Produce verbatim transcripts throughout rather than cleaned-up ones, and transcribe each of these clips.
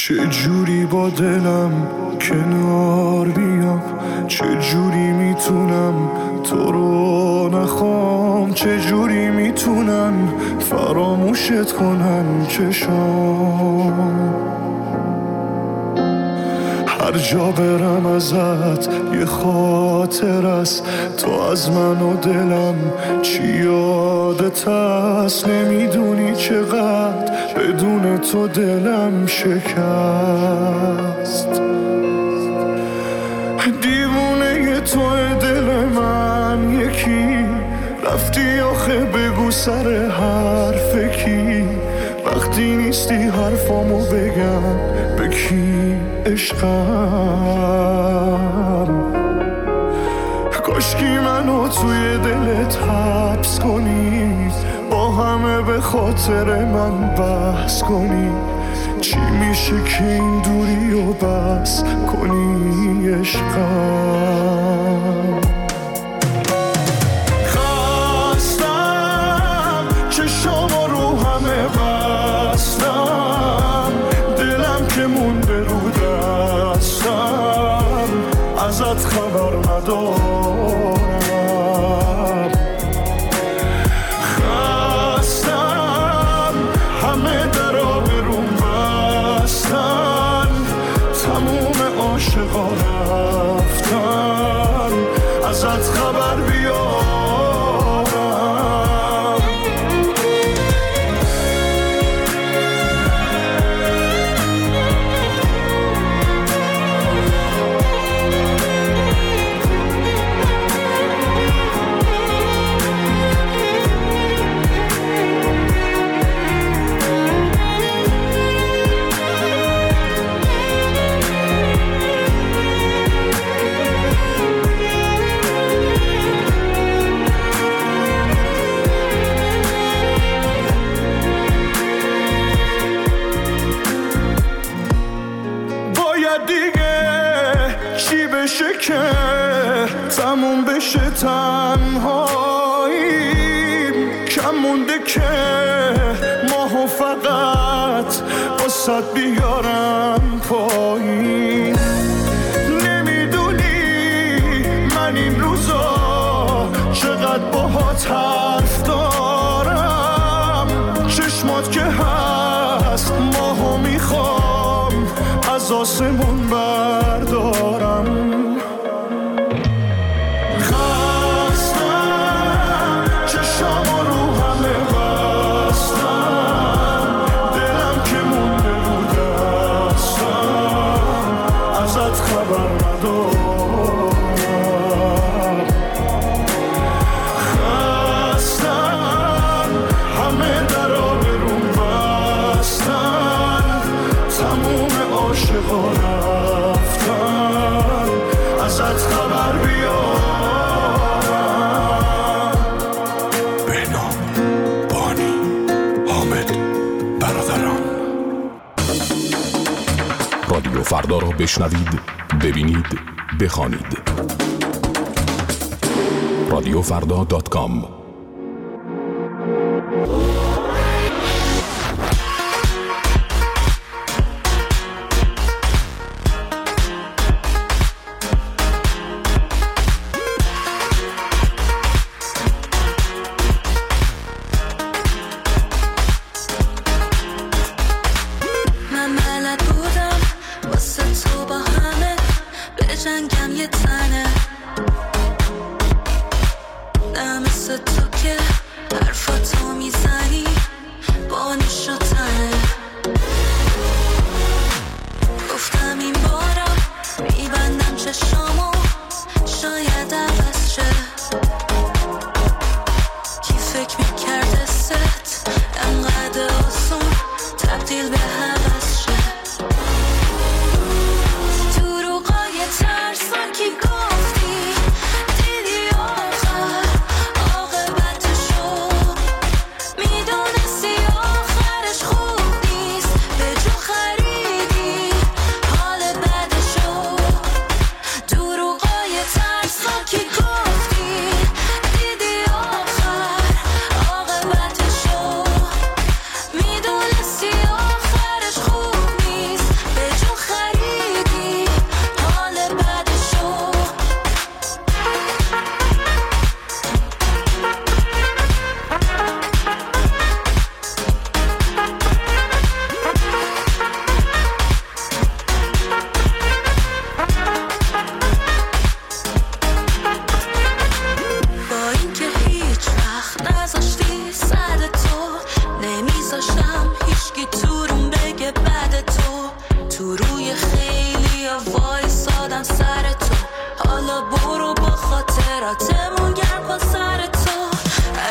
چه جوری با دلم کنار بیام، چه جوری میتونم تو رو نخوام، چه جوری میتونن فراموشت کنن چشام. هر جا برم ازت یه خاطر است، تو از من و دلم چی یادت هست. نمیدونی چقدر بدون تو دلم شکست. دیوونه تو دل من یکی، رفتی آخه بگو سر حرف کی. وقتی نیستی حرفامو بگم به کی عشقم. کاشکی منو توی دلت حبس کنی، با همه به خاطر من بحث کنی. چی میشه که این دوری و بس کنی عشقم. خستم چشامو رو همه بستم، دلم که مونده رو دستم، ازت خبر ندارم. خستم همه درا برون بستن، تموم عاشقا رفتن، ازت خبر بیارم. که تموم بشه تنهاییم، کم مونده که ماهو فقط واسد بیارم پایین. نمیدونی من این روزا چقدر باهات حرف دارم، چشمات که هست ماهو میخوام از آسمون بردارم. رادیو فردا را بشنوید، ببینید، بخوانید. رادیو فردا دات کام.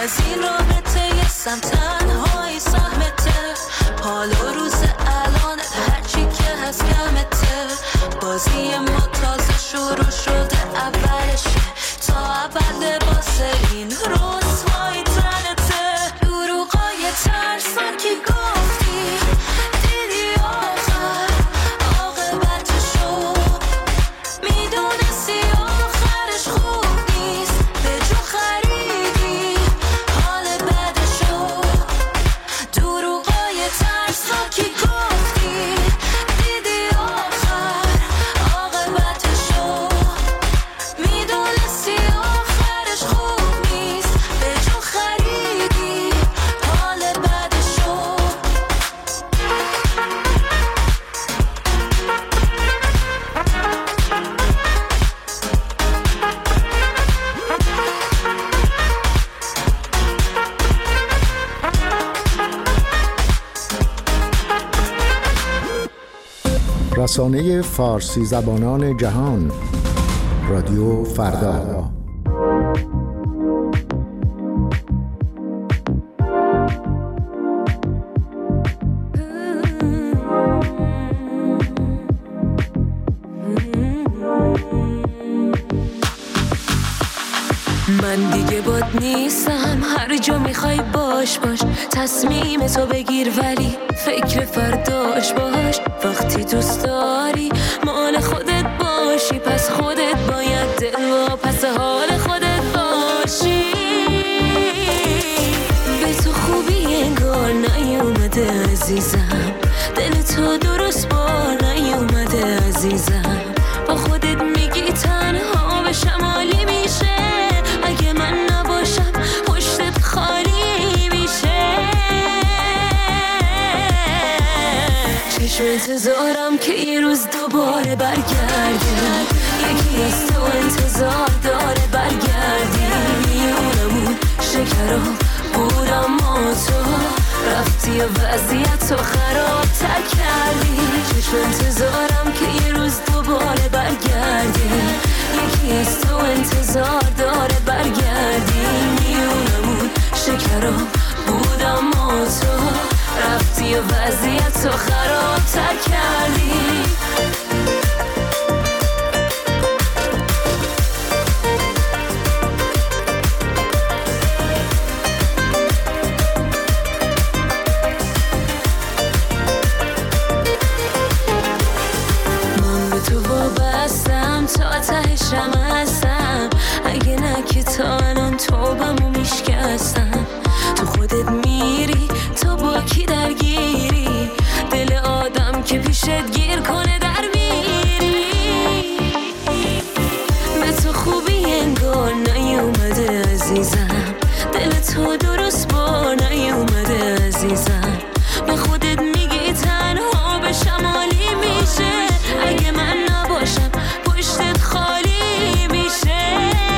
از این رابطه یه سم تنهایی سهمته، حال و روز الان هرچی که هست کمته، بازی ما تازه شروع شده اولشه، تا اول لباس این رسوایی تنته، دروغای ترسناکی گفتی دیدی آخر عاقبتشو، میدونستی آخرش خوب نیست، به جو خریدی حال بدشو، دروغای ترسناکی گفتی دیدی آخر عاقبتشو، میدونستی آخرش خوب نیست، به جو خریدی حال بدشو. رسانه فارسی زبانان جهان، رادیو فردا. من دیگه باد نیستم، هر جا میخوای باش باش، تصمیم تو بگیر ولی فکر فرداش باش، وقتی دوست داری مال خودت باشی، پس خودت باید دل و پس حال خودت باشی، به تو خوبی انگار نیومده عزیزم، دل تو درست با نیومده عزیزم، با خودت میگی تنها به شمالی میشه، اگه من نباشم پشتت خالی میشه، چشم انتظارم که یه روز دوباره برگردی، یکی از تو انتظار داره برگردی، میونمون شکرا بود اما تو رفتی و وضعیت تو خراب تر کردی، چشم انتظارم که یه روز دوباره برگردی، یکی از تو انتظار داره برگردی، میونمون شکرا بود اما تو رفتی و وضعیت تو خراب تر کردی. تا تهشم هستم، اگه نه که تا الان توبمو میشکستم، تو خودت میری تو با کی درگیری، دل آدم که پیشت گیر کنه در میری، به تو خوبی انگار نیومده عزیزم، دل تو درست با نیومده عزیزم، به خودت میگی تنها به شمالی میشه، اگه من نباشم پشتت خالی میشه،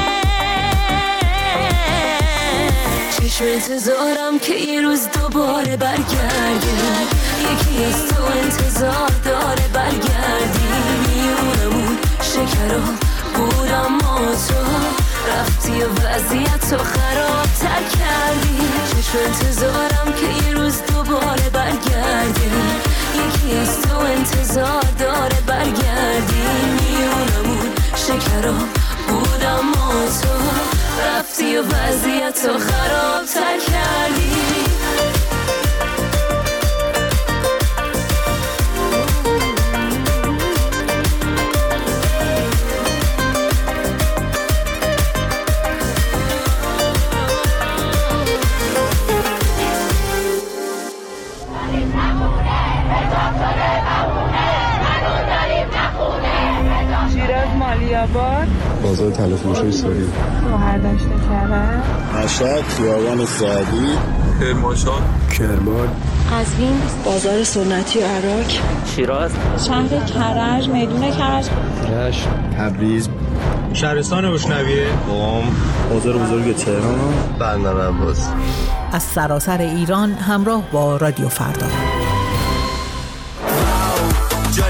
چشم انتظارم که یه روز دوباره برگردی، یکی از تو انتظار داره برگردی، میونمون شکرا بود اما تو رفتی و وضعیت تو خراب تر کردی، چشم انتظارم که یه روز دوباره برگردی، یکی از تو انتظار داره برگردی، میونمون شکرا بود اما تو رفتی و وضعیت تو خراب تر کردی. بازار تلفروشی سوری، شوهر داشته کرده، مشهد، خیابان سعدی، کرمانشاه، کرمان، قزوین، بازار سنتی و عراق، شیراز، شهر کرج، میدون کرج، رشت، تبریز، شهرستان بشنویه، قم، بازار بزرگ تهران، بندر عباس. از سراسر ایران همراه با رادیو فردا. جالبی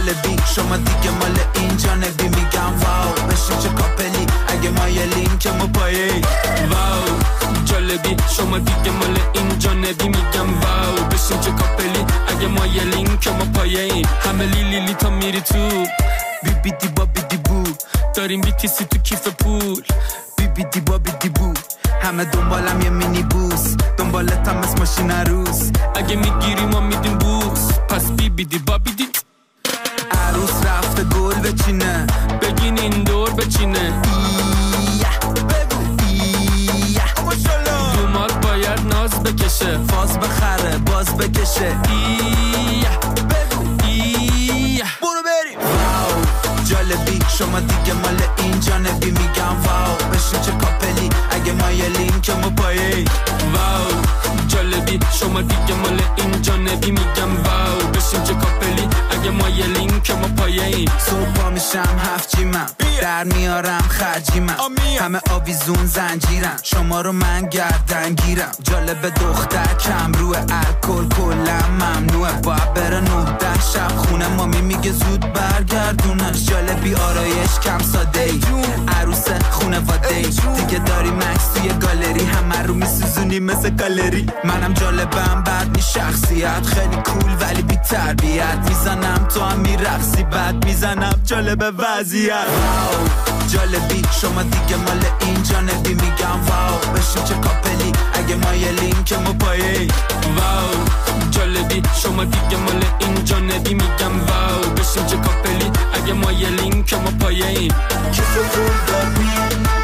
شما دیگه مال این جانبی میگم واو بشین چه کاپلی اگه مایلین که ما پایه واو جالبی شما دیگه مال این جانبی میگم واو بشین چه کاپلی اگه مایلین که ما پایه همه لیلی لی تا میری تو بی بی دی با بی دی بو داریم بی تی سی تو کیف پول بی بی دی با بی دی بو همه دنبالم یه مینی بوس دنبالتم از ماشین عروس اگه میگیری ما میدیم بوس پس بی بی دی با بی دی عروس رفته گل بچینه بگین این دور بچینه ایه بگو ایه دومات باید ناز بکشه فاز بخره باز بکشه ایه بگو ایه برو بریم واو جالبی شما دیگه مال این جانبی میگم واو بشین چه کاپلی اگه مایلین که ما پایه واو جالبی شما دیگه مال این جانبی میگم واو بشین چه کاپلی اگه مایلین که ما پایه صبح میشم هفت جیمم در میارم خرجیمم همه آویزون زنجیرم شما رو من گردن گیرم جالب دختر کم روی الکل کلا ممنوعه باید بره نه ده شب خونه مامی میگه زود برگردونش جالبی آرایش کم ساده ای عروس خونواده ای دیگه داری مکس توی گالری همه رو میسوزونی مثل گالری منم جالبم بعد می شخصیت خیلی کول ولی بی تربیت میزنم تو هم میرقصی بعد میزنم جالب وضعیت جالبی شما دیگه مال این جانبی میگم واو بشین چه کاپلی اگه مایلین که ما پایه واو جالبی شما دیگه مال این جانبی میگم واو بشین چه کاپلی اگه مایلین که ما پایه کیف پول داری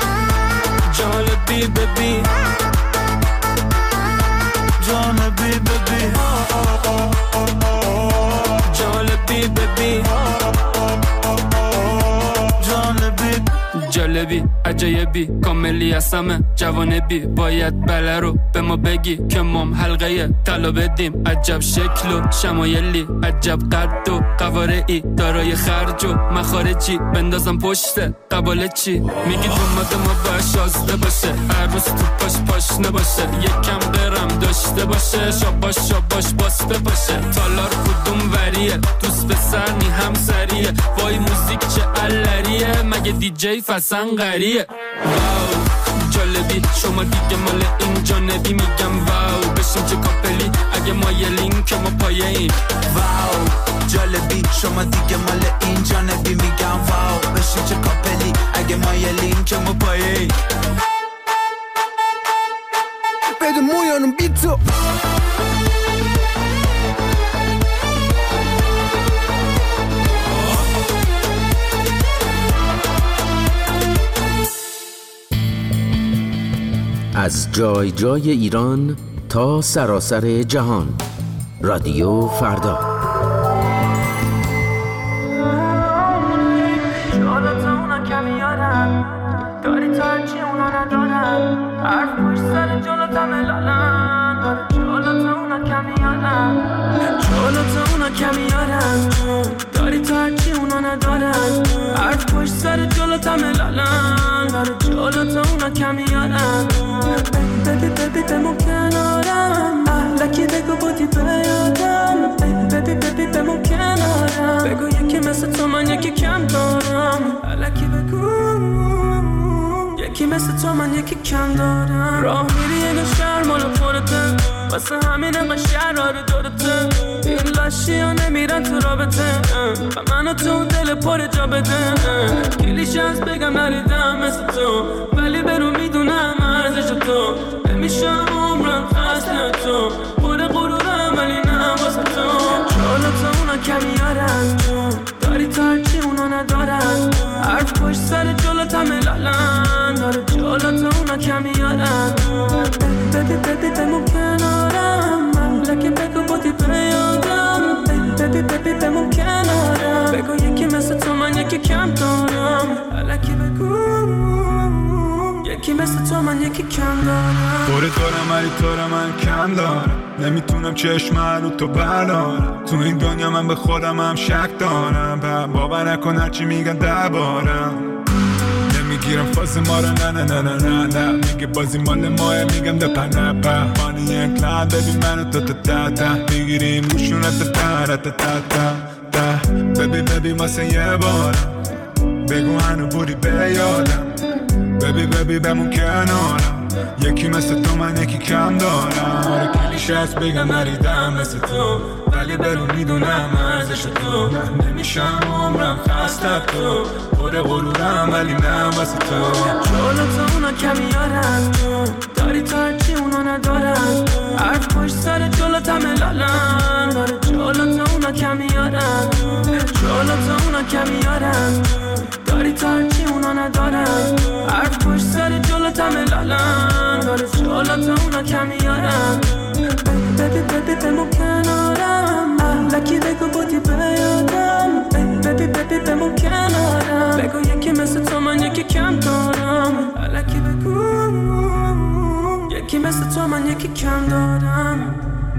جالبی ببین جانبی ببین جالبی ببین جانبی جالبی عجایبی کاملی هستمه جوانبی باید بله رو به ما بگی که مام حلقه طلا بدیم عجب شکل و شمایلی عجب قد و قوارعی دارای خرج و مخارجی بندازم پشت قباله چی میگی دومات ما باید شازده باشه عروس تو پاش پاش نباشه یکم قرم داشته باشه شاباش شاباش باسته باشه تالار کدوم وریه دوست پسر نی همسریه وای موزیک چه علریه مگه دی جی فسن غریه واو جالبی شما دیگه مال این جانبی میگم واو بشین چه کاپلی اگه مایلین که ما پایه این واو جالبی شما دیگه مال این جانبی میگم واو بشین چه کاپلی اگه مایلین که ما پایه بده مویانم بی تو از جای جای ایران تا سراسر جهان رادیو فردا جالت اونا کمی یادم داری تا هرچی اونا ندارم حرف پشت سر جالت همه لالم جالت اونا کمی یادم جالت اونا کمی یادم داری تا هرچی اونا ندارم حرف پشت سر جالت همه لالم جالت اونا کمی یادم ببی ببی بمون کنارم احلکی بگو بودی بیادم ببی ببی بمون کنارم بگو یکی مثل تو من یکی کم دارم احلکی بگو یکی مثل تو من یکی کم دارم راه میری یه شهر مالا پرته واسه همین انقدر شهر رو دورته این لاشی ها نمیرن تو رابطه و منو تو دل پر جا بده کلیش از بگم نریدم مثل تو ولی برو میدونم ارزش تو نمیشه عمرم خسته تو پر غرورم ولی نه واسه تو جالت اونا کمی یارن داری تا هرچی اونا ندارن حرف پشت سر جلت همه لالن داره جالت اونا کمی یارن ببی ببی بمون کنارم مملکه بگو بودی بیادم ببی ببی بمون کنارم بگو یکی مثل تو من یکی کم دارم الکی بگو یکی مثل تو من یکی کم دارم دوره دارم ولی تو رو من کم دارم نمیتونم چشم رو تو بردارم تو این دنیا من به خودم هم شک دارم باور نکن هرچی میگن دربارم نمیگیرم فاز ما رو نه نه نه نه نه نه میگه بازی مال ماه میگم ده پنه پا بانی این کلان ببین منو تا تا تا تا میگیریم روشونه تا تا تا تا تا ده ببی ببی واسه یه بارم بگو هنو بودی به یادم ببی ببی بمون کنارم یکی مثل تو من یکی کم دارم آره کلیشه هست بگم نریدم مثل تو ولی برو میدونم ارزش تو نمیشم عمرم خسته تو پر غرورم ولی نه واسه تو جلو تو اونا کمیارن داری تا هرچی اونا ندارن حرف پشت سر جلو تا ملالن داره جلو تو اونا کمیارن جلو تو اونا کمیارن داری تا هرچی اونا ندارن حرف پشت سر جلو تا ملالن داره جلو تو اونا کمیارن ببی ببی بمون کنارم لکی بگو بودی بیادم ببی ببی بمون کنارم بگو یکی مثل تو من یکی کم دارم لکی بگو یکی مثل تو من یکی کم دارم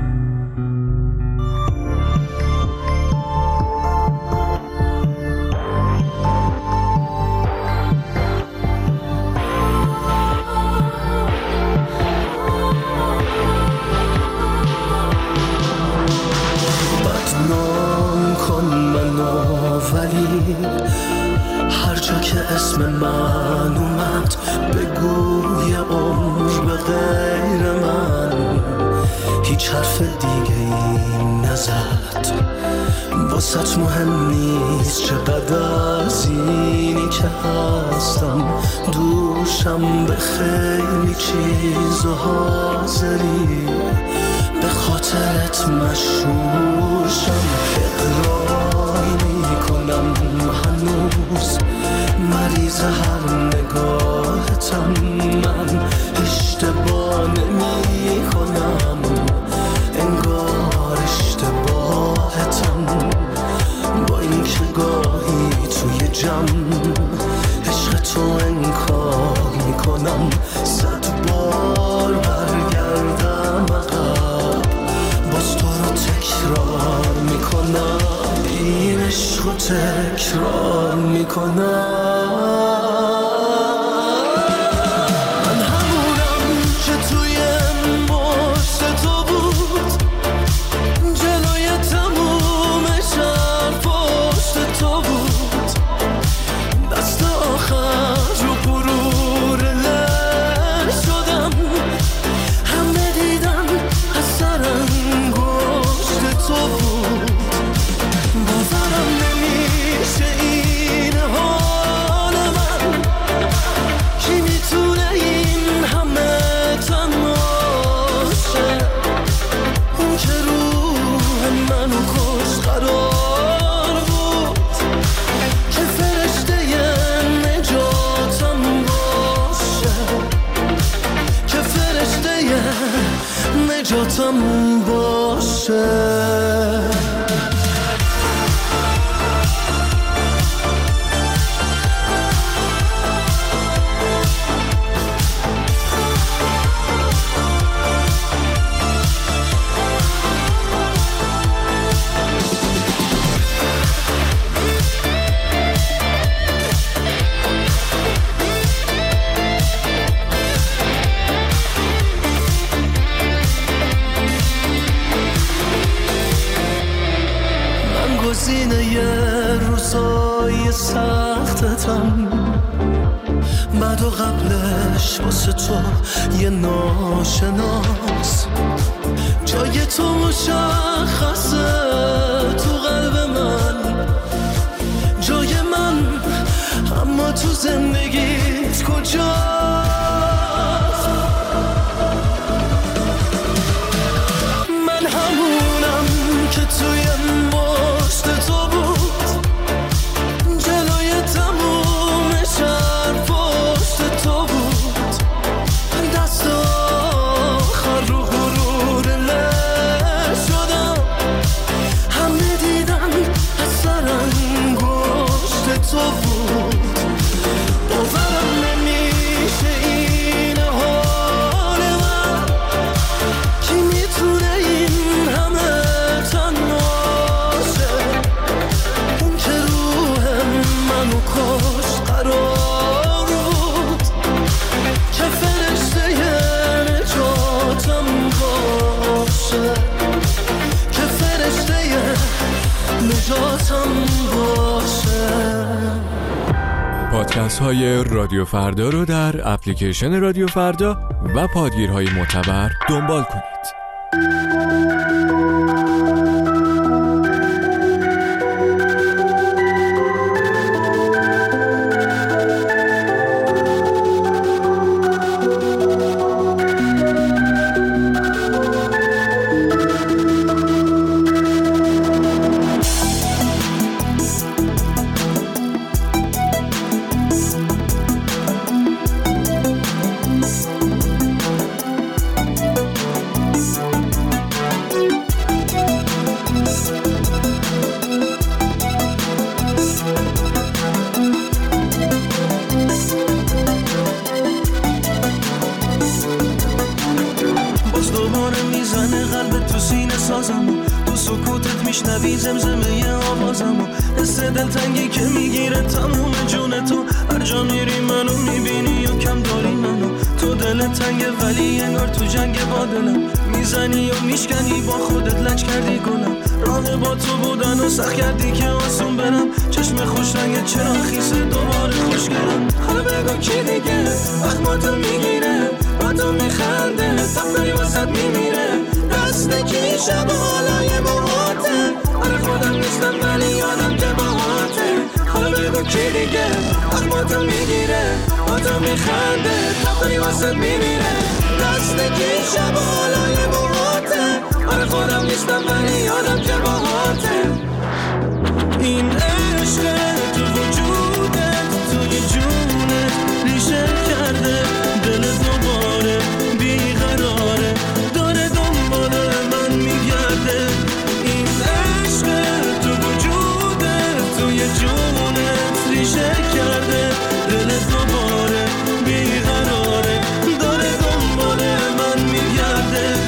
هر جا که اسم من اومد بگو یه عمر به غیر من هیچ حرف دیگه این نزد واسط مهم نیست چقدر از اینی که هستم دوشم به خیلی چیز و حاضری به خاطرت مشهورشم اقراری میکنم هنوز مریض هر نگاهتم من اشتباه نمی کنم انگار اشتباهتم با این که گاهی توی جمع عشق تو انکار میکنم صد بار برگردم عقب باز تو رو تکرار میکنم این عشق رو تکرار میکنم من همونم که توی پشت تو بود جلوی تموم شهر پشت تو بود دست آخر رو غرور لر شدم همه دیدن از سر انگشت تو بود باورم نمیشه این حال من کی میتونه این همه تنهاشه اون که روح منو کش قرار بود که فرشته نجاتم باشه که فرشته نجاتم باشه گزینه یه روزای سختتم بعد و قبلش واسه تو یه ناشناس جای تو مشخصه تو قلب من جای من اما تو زندگیت کجاست من همونم که توی پشت تو بود جلوی تموم شهر پشت تو بود دست آخر پادکست های رادیو فردا رو در اپلیکیشن رادیو فردا و پادگیرهای معتبر دنبال کنید. میشنوی زمزمه آوازمو، حس دلتنگی که میگیره تموم جون تو. هر جا میری منو میبینی و کم داری منو. تو دل تنگه ولی انگار تو جنگ با دلم. میزنی و میشکنی با خودت لج کردی گلم. راه با تو بودن و سخت کردی که آسون برم. چشم خوش رنگ چرا خیسه دوباره خوشگرم. حالا بگو کی دیگه وقت ما تو میگیره، با تو میخنده تفکری واسد میمیره. دست کی شب و حالای موهاته، آره خودم نیستم ولی یادم که باهاته. حالا بگو کی دیگه وقت ما تو میگیره، با تو میخنده تفکری واسد میمیره. دست کی شب و حالای موهاته، آره خودم نیستم ولی یادم که باهاته. این عشق تو وجودت توی جونت ریشه کرده، دل دوباره بیقراره داره دنبال من میگرده. این عشق تو وجودت توی جونت ریشه کرده، دل دوباره بیقراره داره دنبال من میگرده.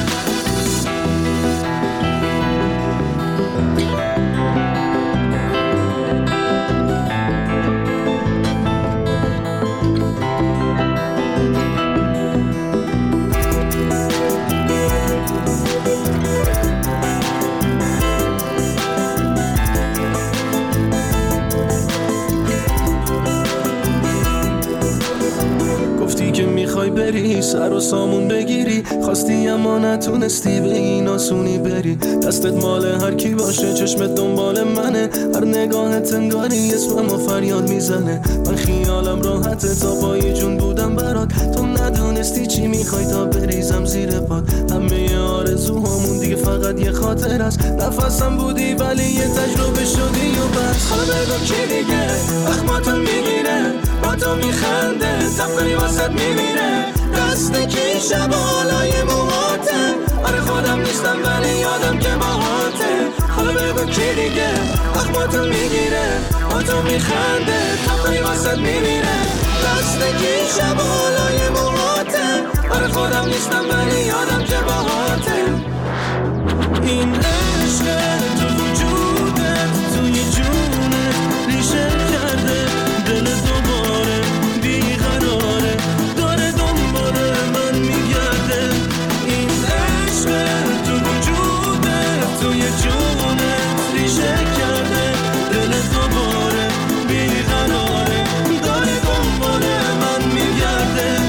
میخوای بری سر و سامون بگیری، خواستی اما نتونستی به این آسونی بری. دستت مال هر کی باشه، چشمت دنبال منه، هر نگاهت انگاری اسمم و فریاد میزنه. من خیالم راحته تا پای جون بودم برات، تو ندونستی چی میخوای تا بریزم زیر پات. همه آرزوهامون دیگه فقط یه خاطر است، نفسم بودی ولی یه تجربه شدی و بس. حالا بگو کی دیگه وقت ما تو میگیره، با تو میخنده تفکری واسد میمیره. دست کی شب و حالای موهاته، آره خودم نیستم ولی یادم که باهاته. حالا بگو کی دیگه وقت ما تو میگیره، با تو میخنده تفکری واسد میمیره. دست کی شب و حالای موهاته، آره خودم نیستم ولی یادم که باهاته. این عشق تو وجودت توی جونت ریشه کرده، دل دوباره بیقراره داره دنبال من میگرده. این عشق تو وجودت توی جونت ریشه کرده، دل دوباره بیقراره داره دنبال من میگرده.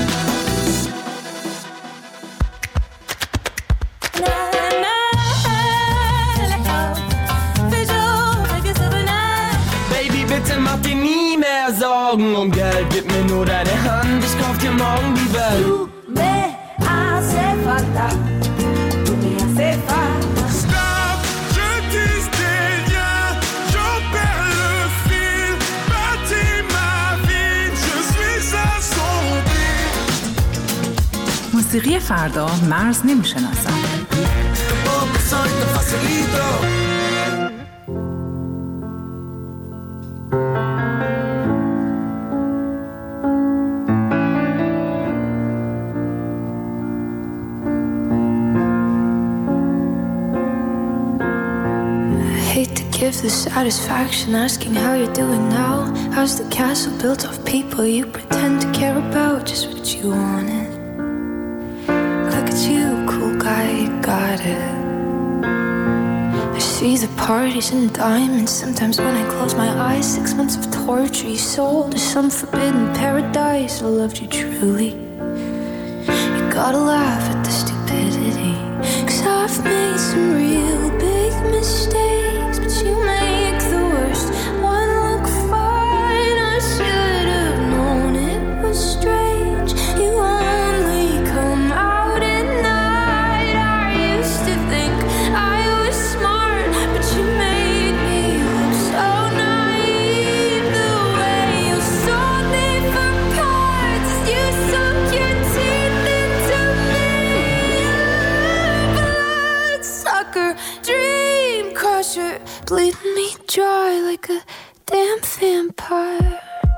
Sorgen um Geld, gib mir nur deine Hand, ich kauf dir morgen die Welt. Du me hace falta, tu me hace falta. Stop, je tisse des liens, j'en perds le fil. Bâtis ma vie, je suis assombri. موسیقی فردا مرز نمیشناسد. Oh, soy tan facilito. Give the satisfaction asking how you're doing now. How's the castle built of people you pretend to care about? Just what you wanted. Look at you, cool guy, you got it. I see see the parties and diamonds. Sometimes when I close my eyes, six months of torture you sold to some forbidden paradise. I loved you truly. You gotta laugh at the stupidity, 'cause I've made some real big mistakes, but you make the worst one look fine. I should have known it was strange. You only come out at night. I used to think I was smart, but you made me look so naive. The way you sold me for parts as you sunk your teeth into me. Bloodsucker, dream crusher, bleeding me dry like a damn vampire.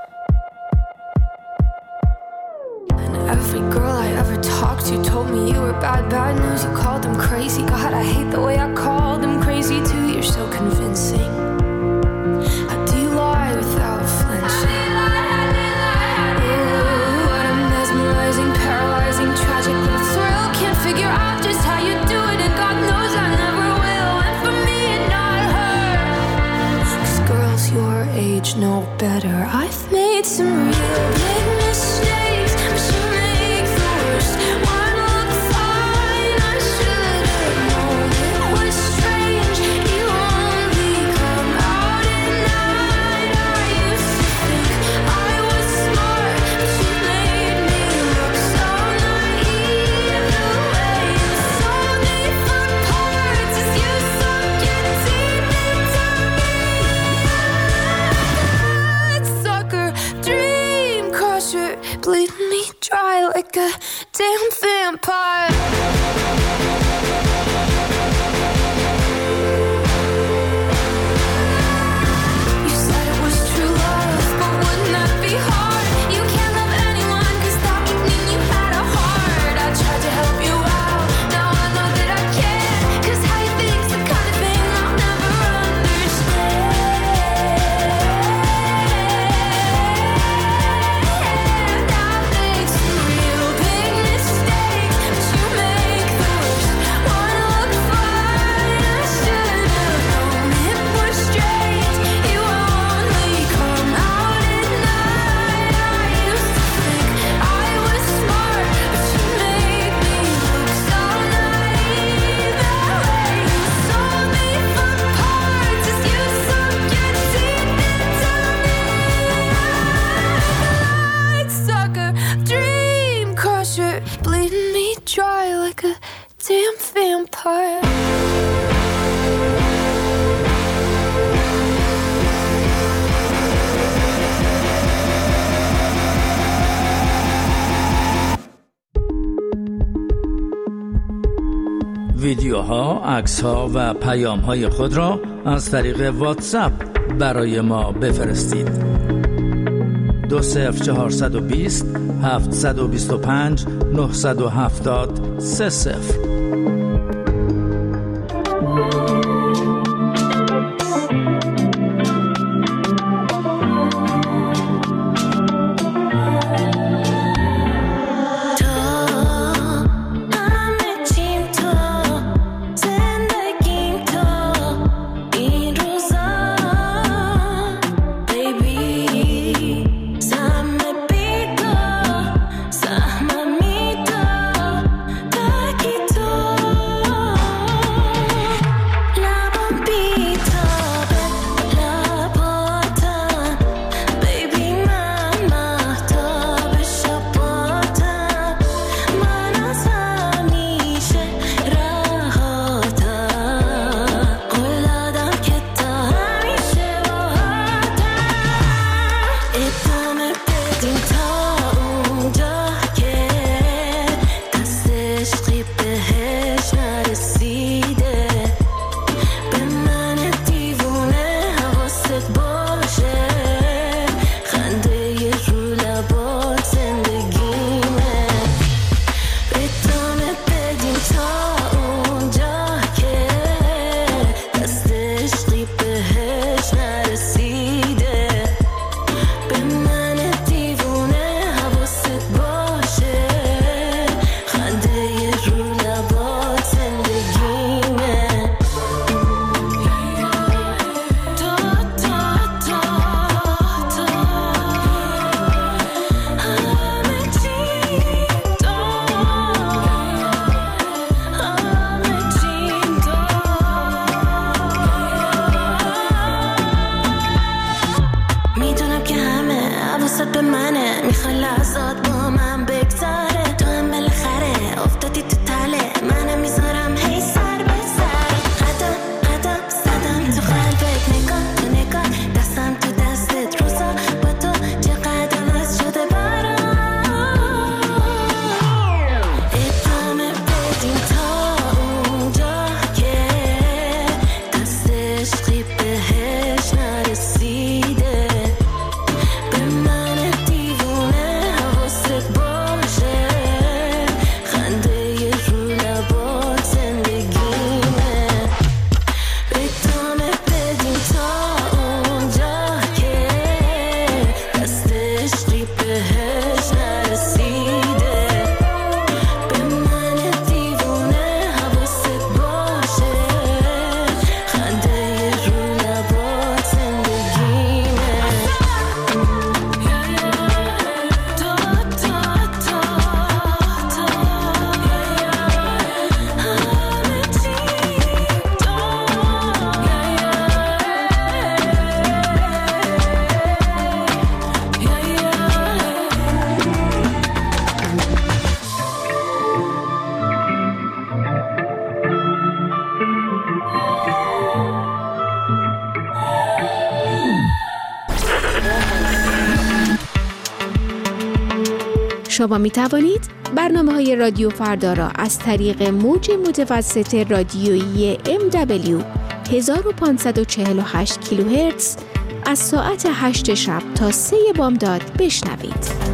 And every girl I ever talked to told me you were bad, bad news. You called them crazy. God, I hate the way I called them crazy too. You're so convincing. How do you lie without flinching? Ooh, what a mesmerizing, paralyzing, tragic little thrill. Can't figure out just how you do it, and God knows I never will. And for me and not her, 'cause girls your age know better. I've made some real big mistakes, but you make the worst one look fine. I should have known it was strange. You only come out at night. I used to think I was smart, but you made me look so naive. The way you sold me for parts as you sunk your teeth into me. Bloodsucker, dream crusher, bleeding me dry like a damn vampire. You said it was true love, but wouldn't that be hard? You can't love anyone 'cause that would mean you had a heart. I tried to help you out, now I know that I can't, 'cause how you think's the kind of thing I'll never understand. I made some real big mistakes, but you make the worst one look fine. I should have known it was strange. You only come out at night. I used to think I was smart, but you made me look so naive. The way you sold me for parts as you sunk your teeth into me. Bloodsucker, dream crusher, bleeding me dry like a damn vampire. ویدیوها، عکس‌ها و پیام‌های خود را از طریق واتساپ برای ما بفرستید. دو صفر چهارصد و بیست هفتصد و بیست و پنج نهصد و هفتاد سه صفر. Quito میخوای لحظات با من بگذاره، تو هم بالاخره افتادی تو تله، منم میذارم هی سر به سر، قدم قدم زدم تو قلبت، نگاه تو نگاه دستم تو دستت، روزا با تو چقدر عوض شده برام، ادامه بدیم تا اونجا که دست عشقی بهش نرسیده، به من دیوونه حواست باشه، خنده رو لبات زندگیمه، ادامه بدیم تا اونجا که دست عشقی بهش نرسیده، به من دیوونه حواست باشه، خنده رو لبات زندگیمه. تا تا تا تا همه چی شما می توانید برنامه های رادیو فردا را از طریق موج متوسط رادیویی ام دبلیو هزار و پانصد و چهل و هشت کیلوهرتز از ساعت هشت شب تا سه بامداد بشنوید.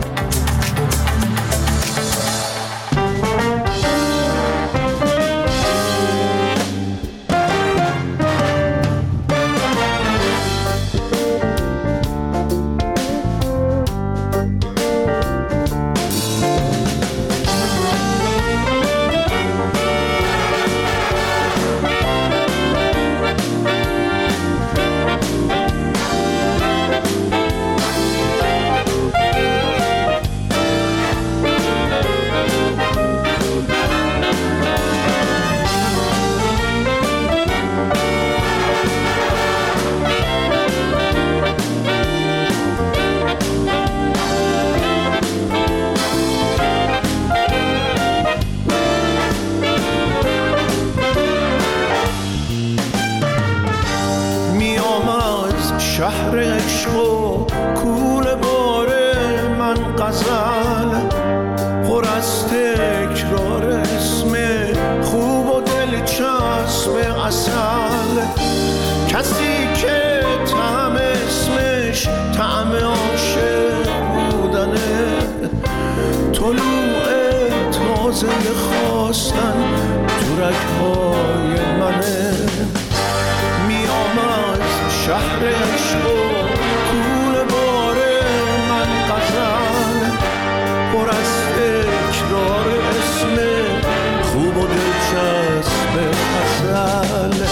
شهر عشق و کوله باره من غزل، پر از تکرار اسم خوب و دلچسب اصل، کسی که طعم اسمش طعم عاشق بودنه، طلوع تازه خواستن تو رگ‌های منه، میام از شهر عشق و کوله باره من غزل، پر از تکرار اسم خوب و دلچسب اصل،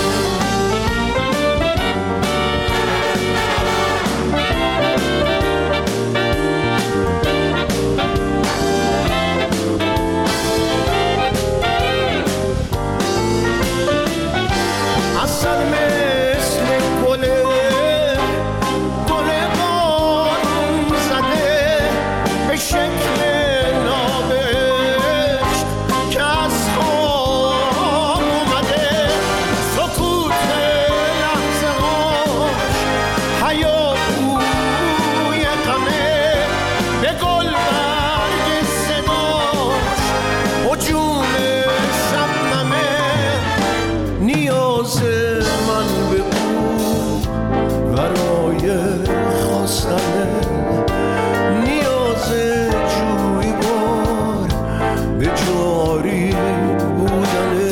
اصل مثل گله گله بارون زده به شکل نابشت که از خواب اومده، سکوت لحظه هاش هیاهوی غمه، به گل برگ صداش هجوم شبنمه، نیاز من به او برای خواستنه، نیاز جویبار به جاری بودنه،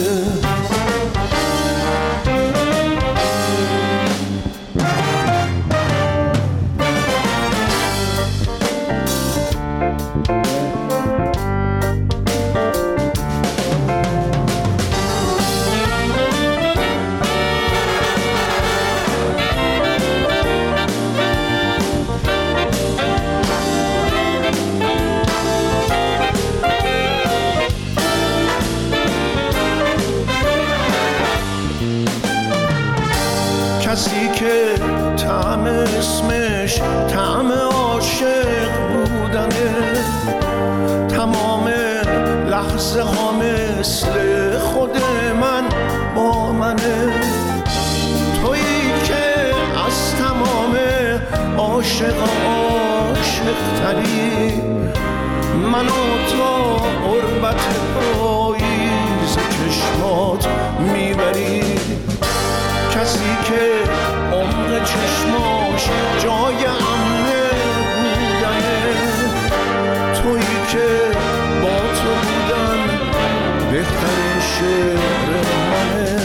کسی که طعم اسمش طعم عاشق بود بودنه، تمام لحظه ها مثل خود من با منه. تویی که از تمام عاشق عاشق تری، منو تا قربت پاییز چشمات میبری. کسی که عمق چشماش جای امنه بودنه، تویی که با تو بودن بهترین شعر منه.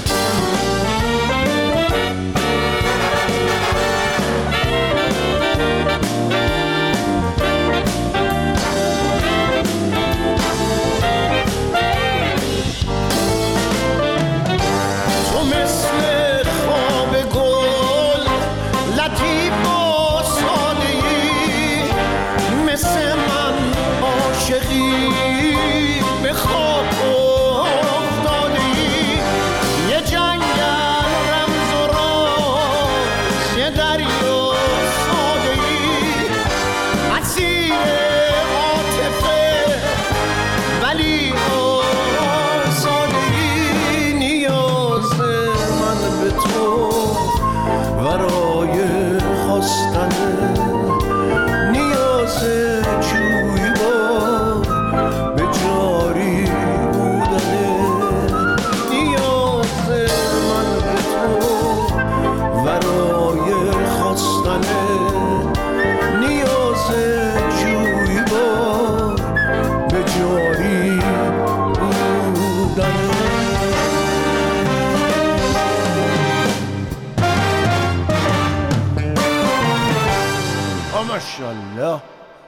ماشاءالله.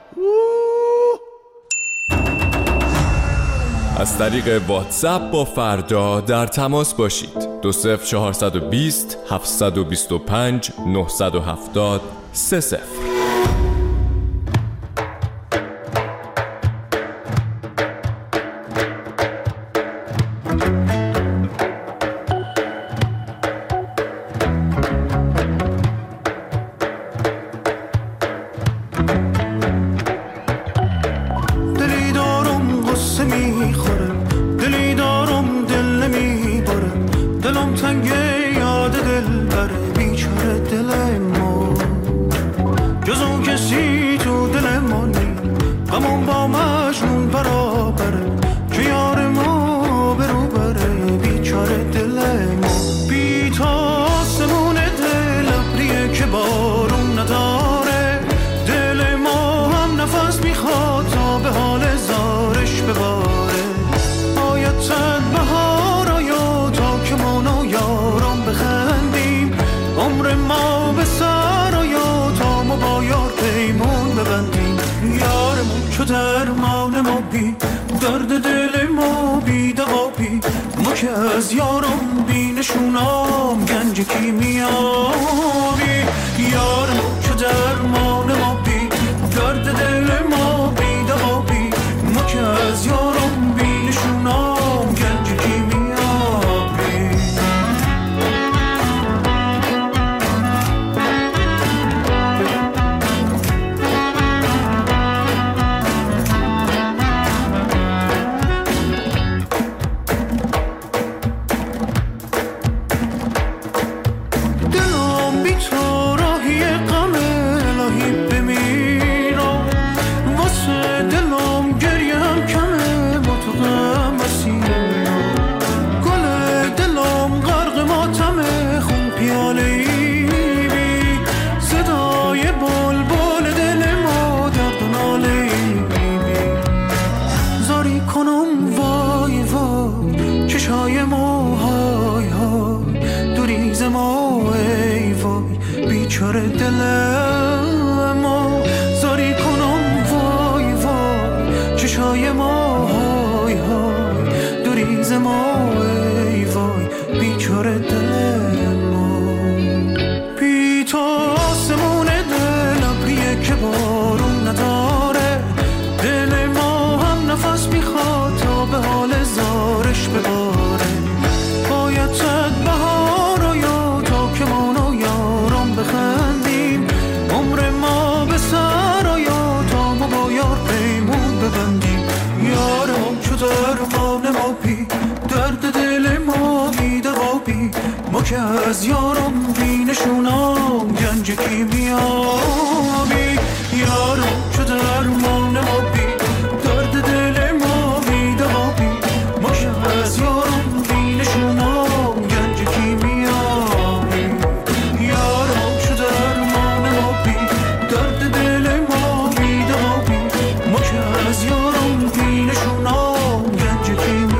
از طریق واتساپ با فردا در تماس باشید. دو صفر چهارصد و بیست هفتصد و بیست و پنج نهصد و هفتاد سه صفر. درد دل ما بی دوابی، ما که از یارم بی نشونام گنج کیمیابی. یارم که درمان ما بی درد دل ما بی دوابی، ما که از یارم بی نشونام گنج کیمیابی. که از یارم بینشونم گنج کیمیابی یارم شده درمان ما بی درد دل ما بی دوابی ما که از یارم بینشونم گنج کیمیابی یارم شده درمان ما بی درد دل ما بی دوابی ما که از یارم بینشونم گنج کیمیابی.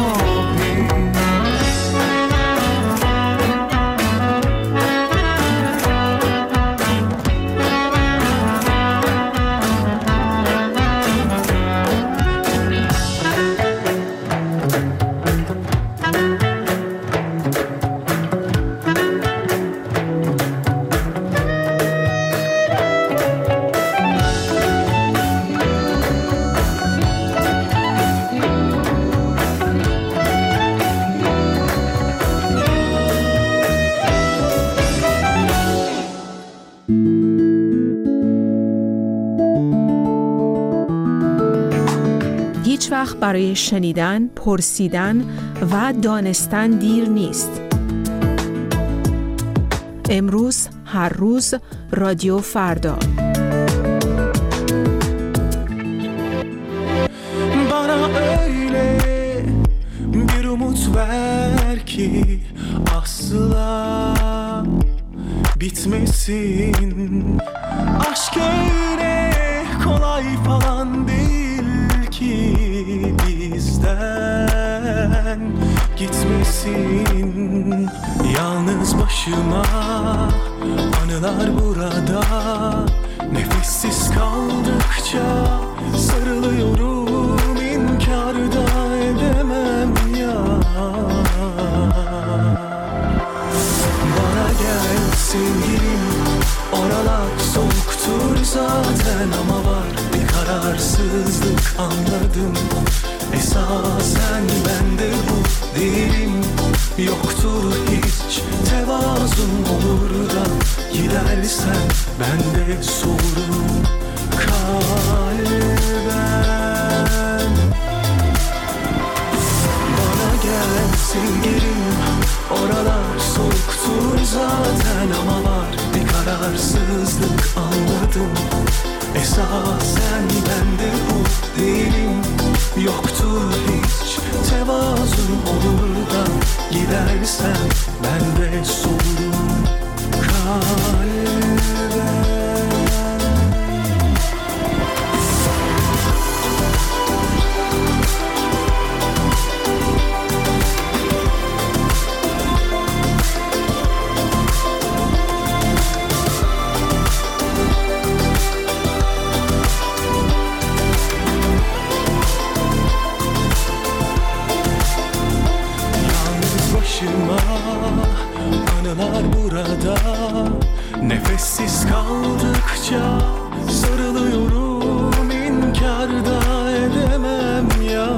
هیچ وقت برای شنیدن، پرسیدن و دانستن دیر نیست. امروز، هر روز، رادیو فردا. Bana öyle bir umut ver ki asla bitmesin. Aşk öyle kolay falan değil ki bizden gitmesin. Yalnız başıma anılar burada, nefessiz kaldıkça sarılıyorum, inkar da edemem ya. Bana gel sevgilim, oralar soğuktur zaten ama var bir kararsızlık anladım. Esasen bende bu değilim, yoktur hiç tevazun olur da gidersen bende sorun kalben. Bana gel sevgilim, oralar soğuktur zaten ama var bir kararsızlık anladım. Esasen bende bu değilim, yoktur hiç tevazun olur da gidersen bende sorun kalben. Anılar burada, nefessiz kaldıkça sarılıyorum, inkar da edemem ya.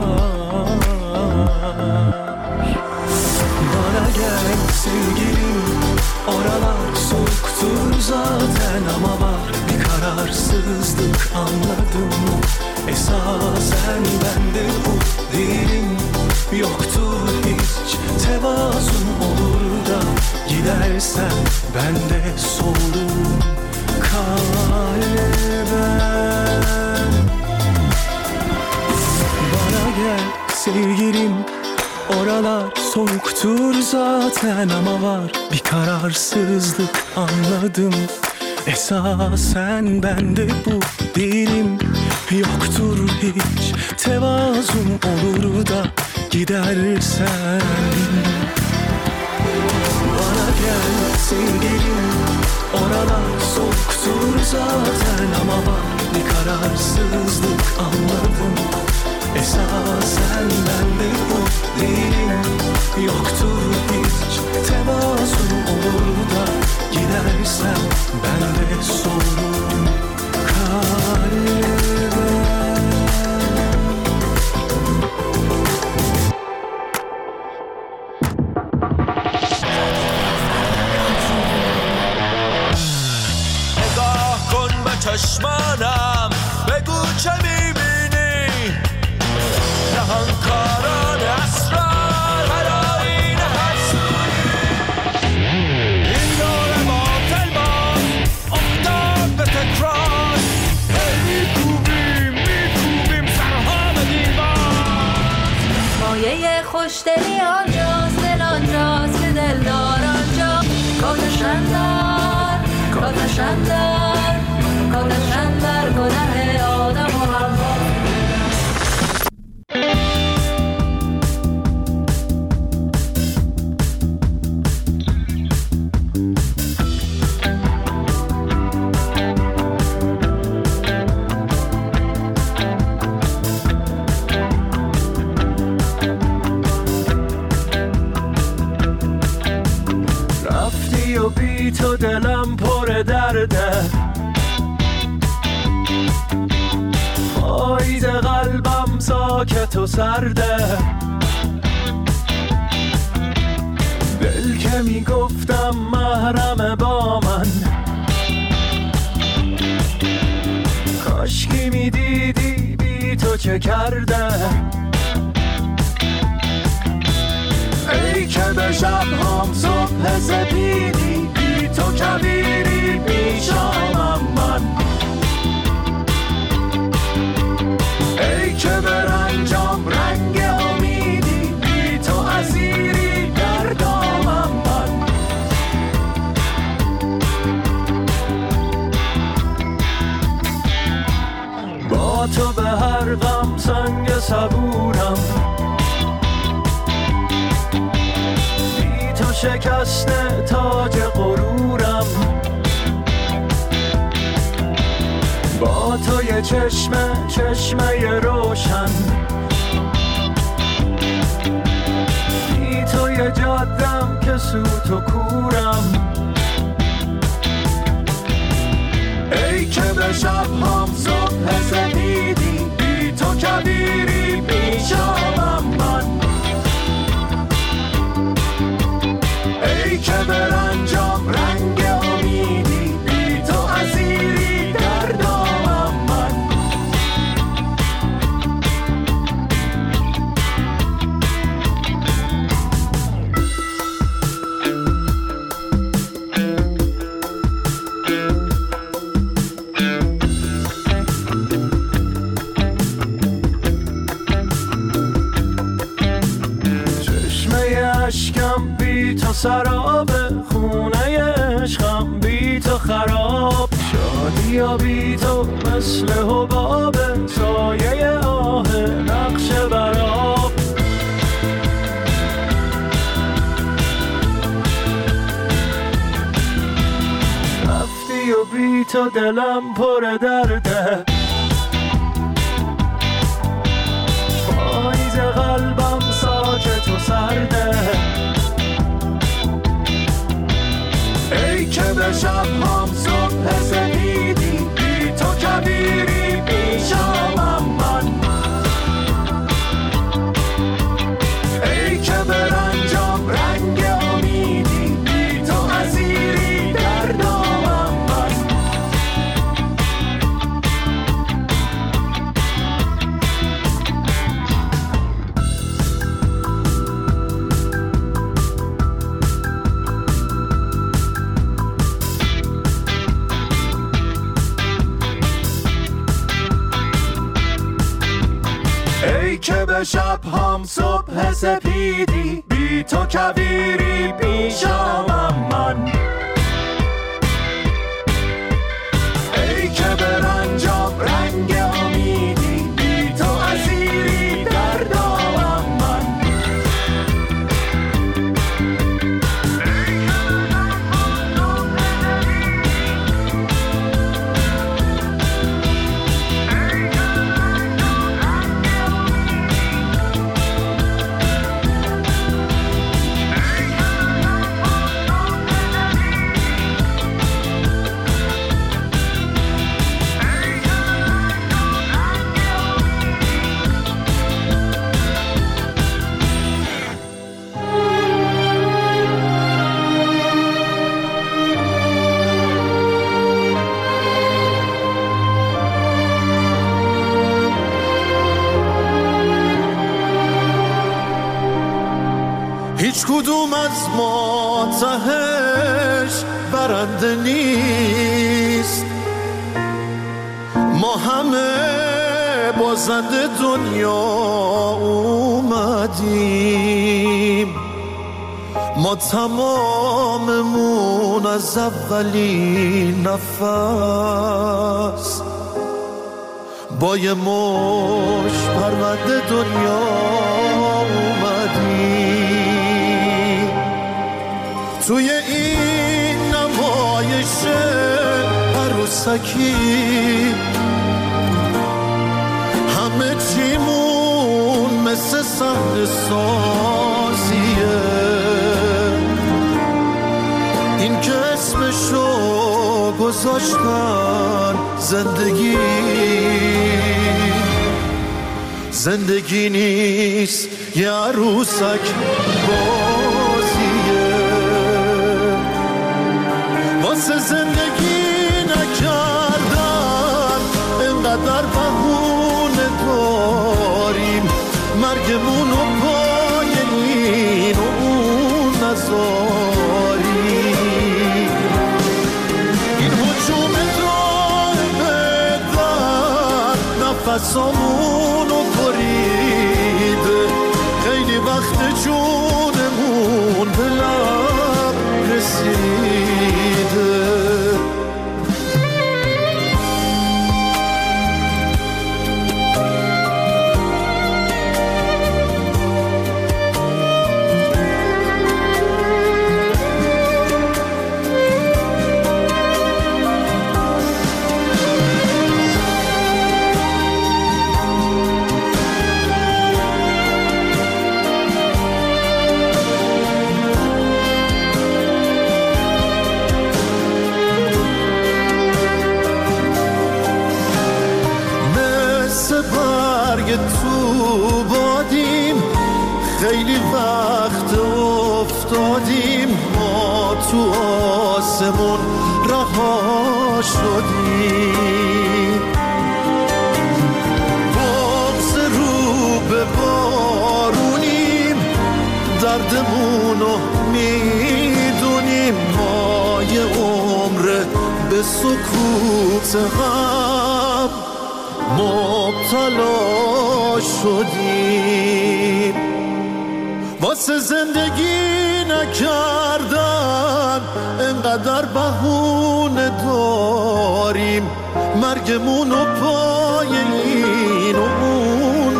Bana gel sevgilim, oralar soğuktur zaten ama var bir kararsızlık anladım. Esasen bende bu değilim, yoktur hiç tevazun olur da gidersen bende sorun kalben. Bana gel sevgilim, oralar soğuktur zaten ama var bir kararsızlık anladım. Esasen bende bu değilim, yoktur hiç tevazun olur da gidersen. Bana gel sevgilim, oralar soğuktur zaten ama var bir kararsızlık anladım. Esasen bende bu değilim, yoktur hiç tevazun olur da gidersen bende sorun kalben. چشمانم بگو چه میبینی نهانکاران اسرار هر آینه هر سوی آنجاست، دل آنجاست که دلدار آنجا. کاتشندر کاتشندر کاتشندر گناه آدم و حوا. تو دلم پر درده، پاییز قلبم ساکت و سرده. دل که میگفتم محرم با من، کاشکی میدیدی بی تو چه کرده. ای که به شب هم صبح سپیدی، بی تو کبیری پیشامم من. ای که به رنجام رنگ امیدی، بی تو اسیری در دامم من. با تو به هر غم سنگ صبورم، شکسته تاج غرورم. با تو یه چشمه چشمه روشن، بی تو یه جادم که سوت و کورم. ای که به شب هم صبح سپیدی، بی تو کبیری پیشامم من. ای که به رنجام رنگ امیدی، بی تو اسیری در دامم من. چشمه اشکم بی تو سراب، خونه عشقم بی تو خراب. شادی یا بی تو مثل حباب، سایه آه نقش براب. رفتی و بی تو دلم پر درده، پاییز قلبم ساکت و سرده. ای که به شب هم صبح سپیدی، بی تو کبیری پیشامم من. ای که به رنجام رنگ امیدی، بی تو اسیری در دامم من. ای که به شب هم صبح سپیدی، بی تو کبیری پیشامم من. ای که به رنجام رنگ امیدی، بی تو اسیری در دامم من. هیچ کدوم از ما تهش برنده نیست، ما همه بازنده دنیا اومدیم. ما تماممون از اولین نفس با یه مش پرونده دنیا اومدیم. توی این نمایش عروسکی همه چیمون مثل صحنه سازیه. این که اسمشو گذاشتن زندگی، زندگی نیست یه عروسک بازیه. واسه زندگی نکردن اینقدر بهونه داریم، مرگمونو پای این و اون نذاریم. این حجوم راه بدن نفسامونو بریده، خیلی وقت جونمون به لب رسیده. تو بادیم خیلی وقت افتادیم، ما تو آسمون رها شدیم. بغض رو به بارونیم، دردمونو میدونیم، ما یه عمر به سکوت هم مبتلا شدیم. واسه زندگی نکردن انقدر بهونه داریم، مرگمونو پای این و اون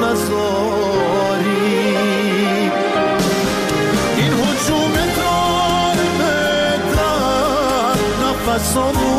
نذاریم. این حجوم دار بدن نفسامون